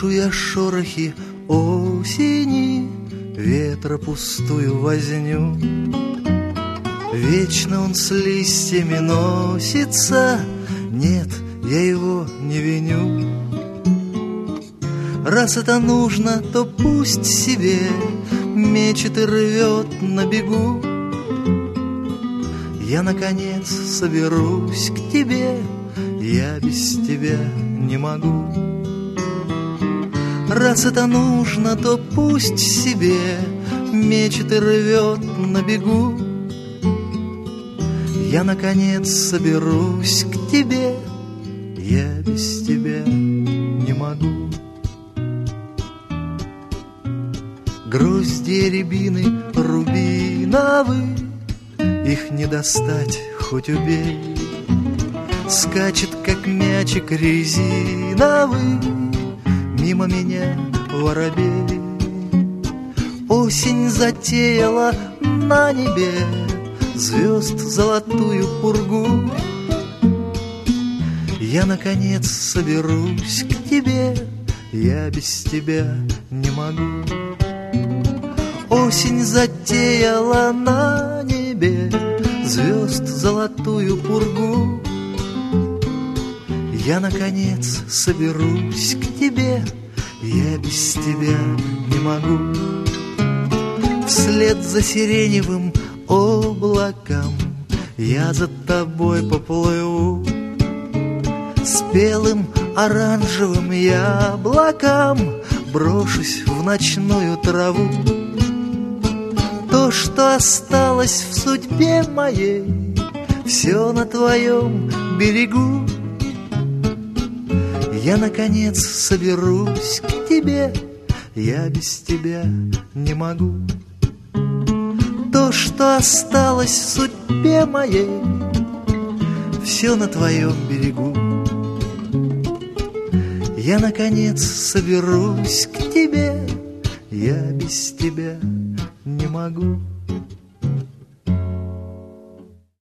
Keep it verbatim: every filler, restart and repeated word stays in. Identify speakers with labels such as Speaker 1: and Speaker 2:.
Speaker 1: Слышу я шорохи осени, ветра пустую возню. Вечно он с листьями носится, нет, я его не виню. Раз это нужно, то пусть себе мечет и рвет на бегу. Я, наконец, соберусь к тебе, я без тебя не могу. Раз это нужно, то пусть себе мечет и рвет на бегу. Я, наконец, соберусь к тебе, я без тебя не могу. Грозди рябины рубиновы, их не достать, хоть убей. Скачет, как мячик резиновый, мимо меня воробей. Осень затеяла на небе звезд золотую пургу. Я, наконец, соберусь к тебе, я без тебя не могу. Осень затеяла на небе звезд золотую пургу. Я, наконец, соберусь к тебе, я без тебя не могу. Вслед за сиреневым облаком я за тобой поплыву. Спелым оранжевым яблоком брошусь в ночную траву. То, что осталось в судьбе моей, все на твоем берегу. Я, наконец, соберусь к тебе, я без тебя не могу. То, что осталось в судьбе моей, все на твоем берегу. Я, наконец, соберусь к тебе, я без тебя не могу.